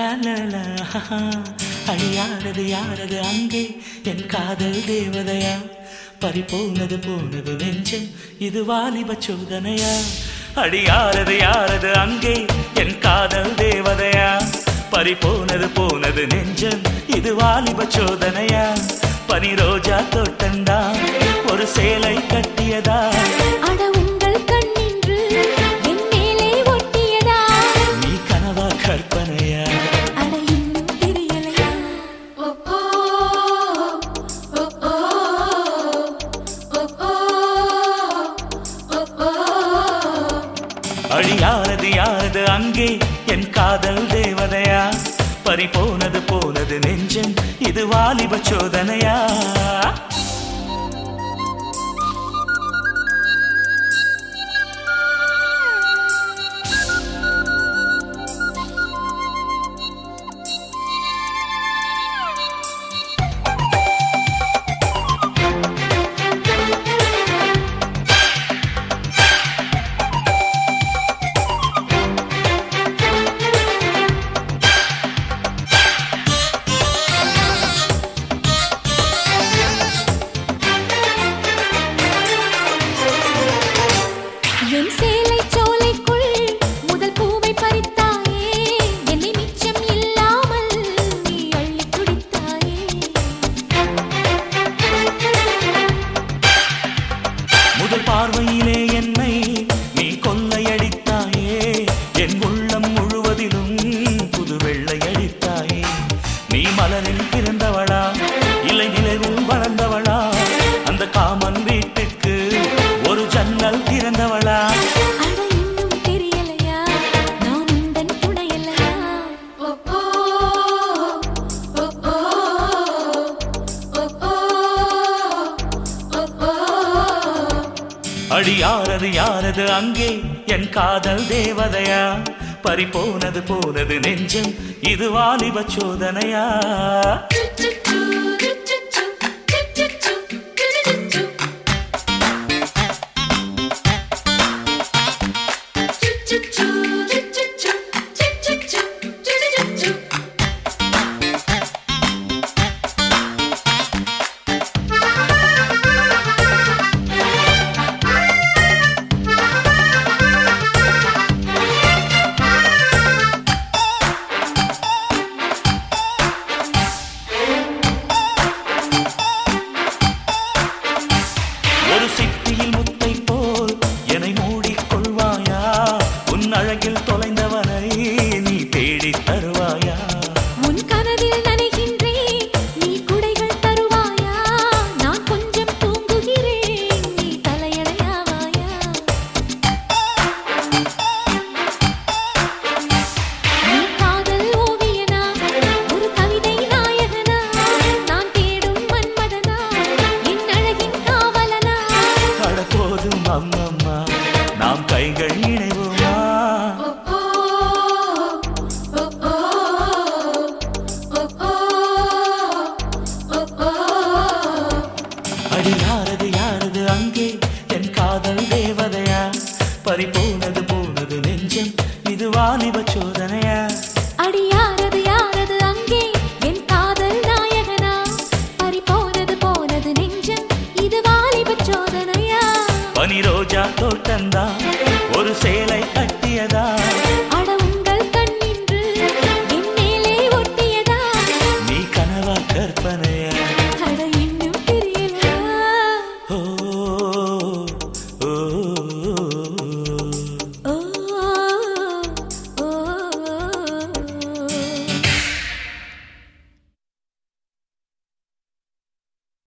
அழியாரது யாரது அங்கே என் காதல் தேவதையா பறிபோனது போனது நெஞ்சம் இது வாலிப சோதனையா அடியாரது யாரது அங்கே என் காதல் தேவதையா பறிபோனது போனது நெஞ்சம் இது வாலிப சோதனையா பனி ரோஜா தோட்டந்தா ஒரு சேலை கட்டியதா அட உங்கள் கண்ணின்று என் மேலே ஒட்டியதா நீ கனவா கற்பனையா அட இன்னும் தெரியலையா அழியாரது யாரது அங்கே என் காதல் தேவதையா பறிபோனது போனது நெஞ்சம் இது வாலிப சோதனையா என் சேலை சோலைக்குள் முதல் பூவை பறித்தாயே என்னை மிச்சம் இல்லாமல் நீ அள்ளி குடித்தாயே முதல் பார்வையிலே என்னை நீ கொள்ளையடித்தாயே என் உள்ளம் முழுவதிலும் புது வெள்ளையடித்தாயே நீ மலரில் பிறந்தவளா இல்லை நிலவில் வளர்ந்தவளா அந்த காமன் வீட்டுக்கு ஒரு ஜன்னல் திறந்தவளா அட இன்னும் தெரியலையா நான் உந்தன் துணையல்லையா அடியாரது யாரது அங்கே என் காதல் தேவதையா பறிபோனது போனது நெஞ்சம் இது வாலிப சோதனையா ஒரு சிப்பியில் முத்தை போல் என்னை மூடிக்கொள்வாயா உன் அழகில் தொலைந்தவனை நீ தேடி தருவாயா உன் கனவில் நனைகின்றேன் நீ குடைகள் தருவாயா நான் கொஞ்சம் தூங்குகிறேன் நீ தலையணையாவாயா நீ காதல் ஓவியனா ஒரு கவிதை நாயகனா நான் தேடும் மன்மதனா என் அழகின் காவலனா அட போதும் அம்மம்மா நாம் கைகள் இணைவோமா அடியாரது யாரது அங்கே என் காதல் தேவதையா பறிபோனது போனது நெஞ்சம் இது வாலிப சோதனையா அடியாரது யாரது அங்கே என் காதல் நாயகனா பறிபோனது போனது நெஞ்சம் இது வாலிப சோதனையா பனி ரோஜா தோட்டந்தா ஒரு சேலை கட்டியதா அட உங்கள் கண்ணின்று என் மேலே ஒட்டியதா நீ கனவா கற்பனையா